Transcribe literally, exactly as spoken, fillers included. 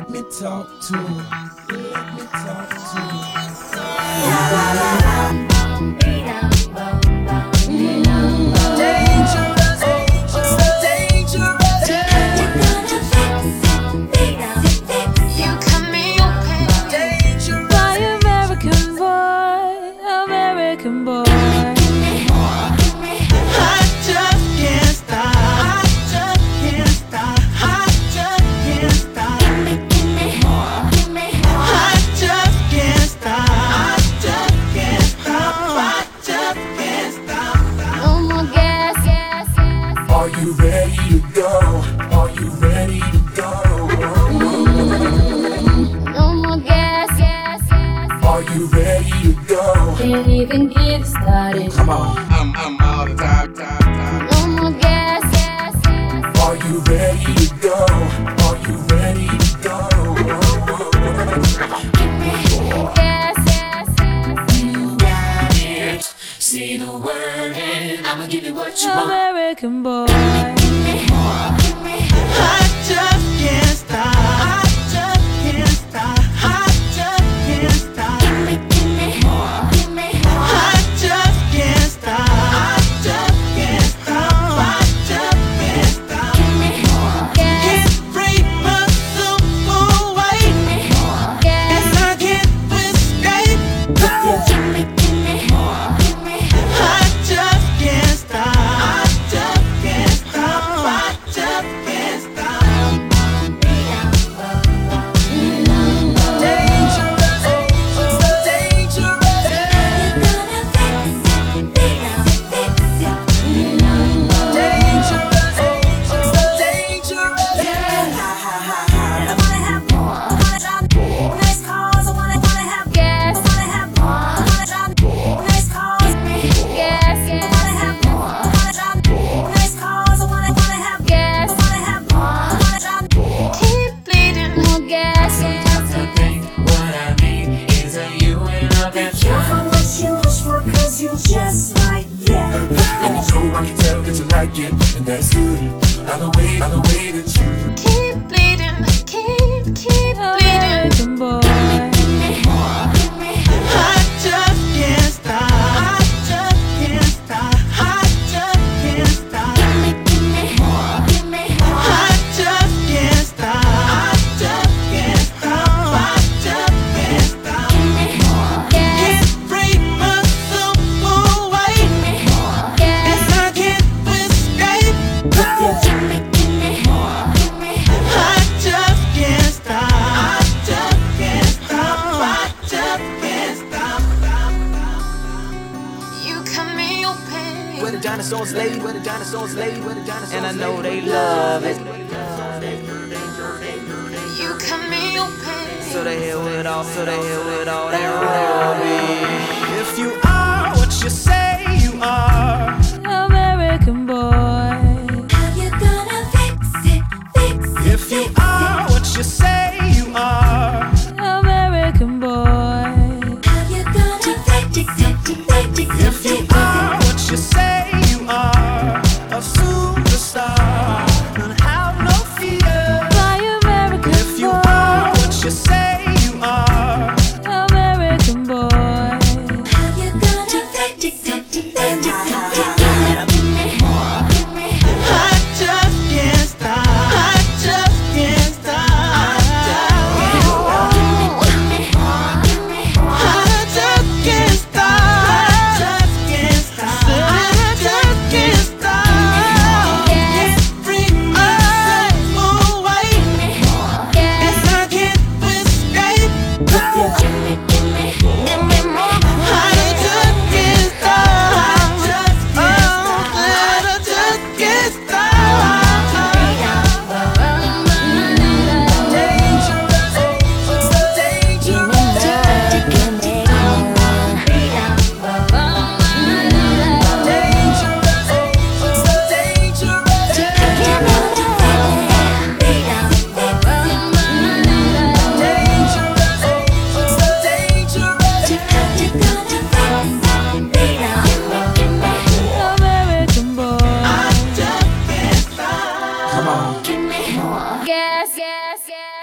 let me talk to her. Let me talk to her. Dangerous, so dangerous. You're gonna fix it, fix it, fix it. You cut me open. Dangerous. My American boy, American boy. I just can't stop. I just can't stop. I just can't stop. I just can't stop. I just can't stop. I just can't stop. No more gas, gas, gas. Are you ready to go? Are you ready to go? No more gas, gas, gas. Are you ready to go? Can't even get started. Come on. I'm I'm all the time, time, time. No more gas, gas, gas. Are you ready to go? Are you ready to go? Gas, gas, gas. You got it. Say the word and I'ma give you what you want. American boy. I just can't stop. I just can't stop. I just can't stop. I just can't stop. I just can't stop. I just can't stop. Can't break my soul away. Yes, I can't escape. I just can't stop. I just can't stop. I just can't stop. Dangerous, so dangerous. You're gonna fix it, fix it, fix it. Dangerous, so dangerous. I wanna have more. I wanna drive nice cars. I wanna wanna have Gas, I wanna have more. I wanna drive nice cars. gas, I wanna have more. I wanna drive nice cars. I wanna wanna have gas, I wanna have more. I wanna drive. keep bleeding. More gas, gas. I think what I need is a you and I can Careful what you wish for, 'cause you just might get. And you know I can tell that you like it, and that's good. By the way, by the way that you Keep bleeding, keep, keep bleeding. American boy. I just can't stop. I just can't stop. I just can't stop. I just can't stop. I just can't stop. I just can't stop. Gas, Can't break my soul away. Yes, I can't escape. I just can't stop. I just can't stop. I just can't stop. you cut me open. Where the dinosaurs lay, where the dinosaurs lay, where the dinosaurs lay. And I know they love it. You cut me open. So they hit with all, so they hit with all that rubbish. If you are what you say you are, American boy. How you gonna fix it, fix it? if you are what you say you are, American boy. How you gonna fix it, fix it, fix it? if you are what you say you are, a superstar, don't have no fear. My American If you boy. are what you say you are, American boy. How you gonna fix it, fix it, fix it? I just can't stop. I just can't stop. I just can't stop. I just can't stop. I just can't stop. Can't bring my soul away. Yes, I can't escape. I just can't stop. I just can't stop. I just can't stop. Dangerous, so dangerous. Dangerous, so dangerous. Dangerous, so dangerous. American boy. I just can't stop. Come on. Gas, gas, gas.